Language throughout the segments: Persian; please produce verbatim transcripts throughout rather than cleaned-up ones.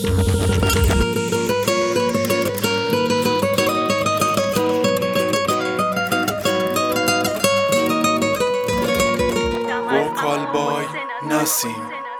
وکال بای نسیم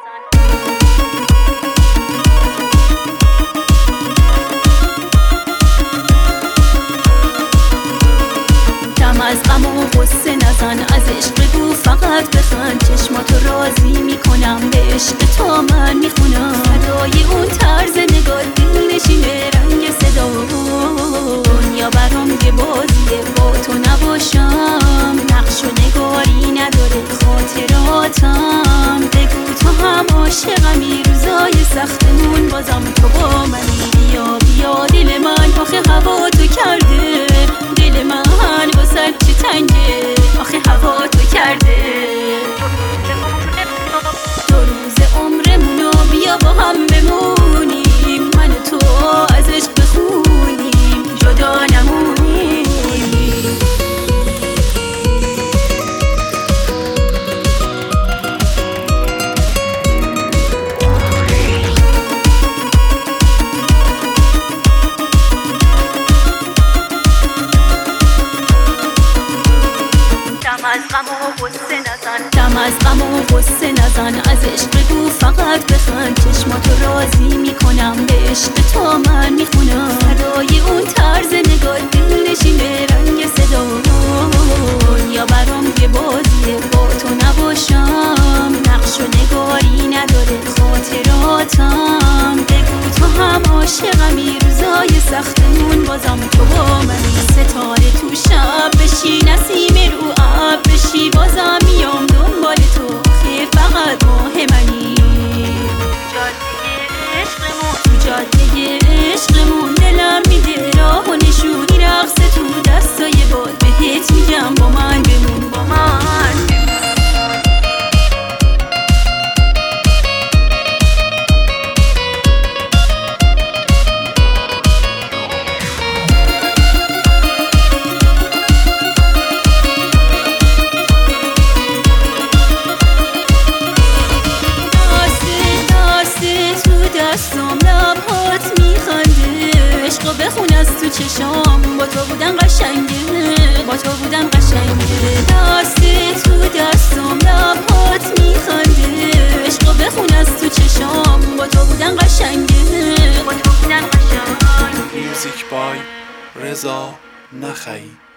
دم از غم و غصه نزن، از عشق گو فقط بخند. چشماتو راضی میکنم، به عشق تو من میخونم. صدای اون طرز نگاه دل نشینه، رنگ صدا دنیا برام یه بازیه، با تو نباشم نقش و نگاری نداره خاطراتم. بگو تو هم عاشقمی، روزای سختمون بازم تو با منی. بیا بیا دل من آخه هوا تو کرده، دل من واسه چی تنگه آخه هوا تو کرده. دو روز عمرمونو بیا با هم بمونیم، من و تو از عشق بخونیم، جدا نمونیم. دم از غم و غصه نزن، دم از غم و غصه نزن، از عشق گو فقط بخند. چشماتو راضی میکنم، به عشق تو من میخونم. صدای اون طرز نگاه دل نشینه، رنگ صدا یا برام یه بازیه، با تو نباشم نقش و نگاری نداره خاطراتم. بگو تو هم عاشقمی، روزای سختمون بازم تو با منی. ستاره تو شب بشی، نسیم رو اب بشی، بازم میام دنبال تو، خیلی فقط ماه منی. جاده عشقمون، تو جاده عشقمون دلم میده راه و نشونی، رقص تو دستای باد بهت میگم با من بمون، با من بمون. دستم لبهات میخنده، عشقو بخون از تو چشام، با تو بودن قشنگه، با تو بودن قشنگه. دست تو دستم لبهات میخنده، عشقو بخون از تو چشام، با تو بودن قشنگه، با تو بودن قشنگه. موزیک بای رضا نخعی.